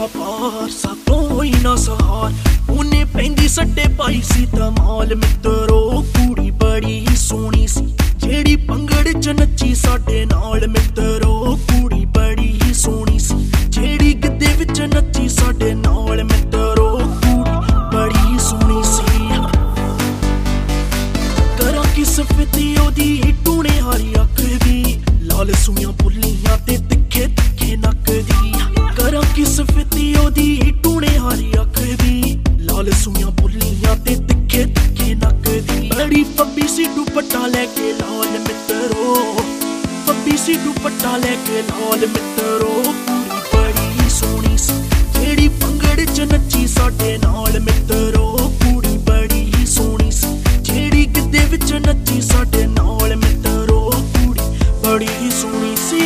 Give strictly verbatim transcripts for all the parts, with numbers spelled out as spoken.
पार सा कोई ना सहार उन्हें पैंदी सट्टे पाई सी धमाल मित्रो कुड़ी बड़ी सोहनी सी जेड़ी पंगड़ च नच्ची साडे नाल मित्रो कुड़ी बड़ी सोहनी सी जेड़ी गिद्दे विच नच्ची साडे नाल मित्रो कुड़ी बड़ी सोहनी सी करा किस फिती ओदी टूने हारी अख दी लाल सुइयां पुल्लियां ते तिखे तिखे नक दी करा किस फिती ओदी टूने हारी अख दी लाल सुइयां पुल्लियां ते तिखे तिखे नक दी बड़ी पब्बी सी दुपट्टा लेके लाल मित्रो पब्बी सी दुपट्टा लेके लाल मित्रो कुड़ी बड़ी सोहनी सी जेड़ी पंगड़ च नच्ची साडे नाल मित्रो कुड़ी बड़ी सोहनी सी जेड़ी गिद्दे विच नच्ची साडे नाल मित्रो कुड़ी बड़ी सोहनी सी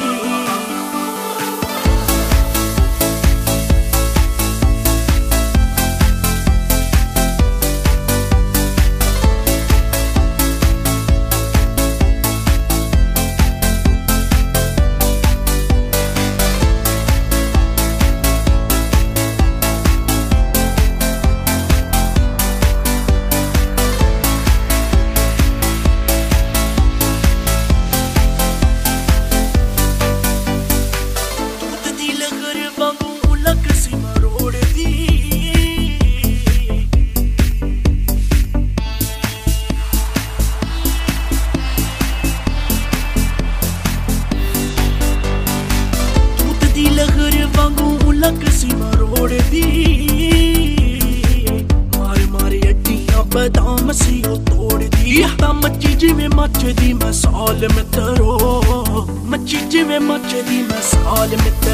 लक सीमा रोड़ दी मारे मारे अड्डियां बदाम सी ओ तोड़ दी ता मच्छी जिवें मच दी मसाल मित्रो मच्छी जिवें मच दी मसाल मित्रो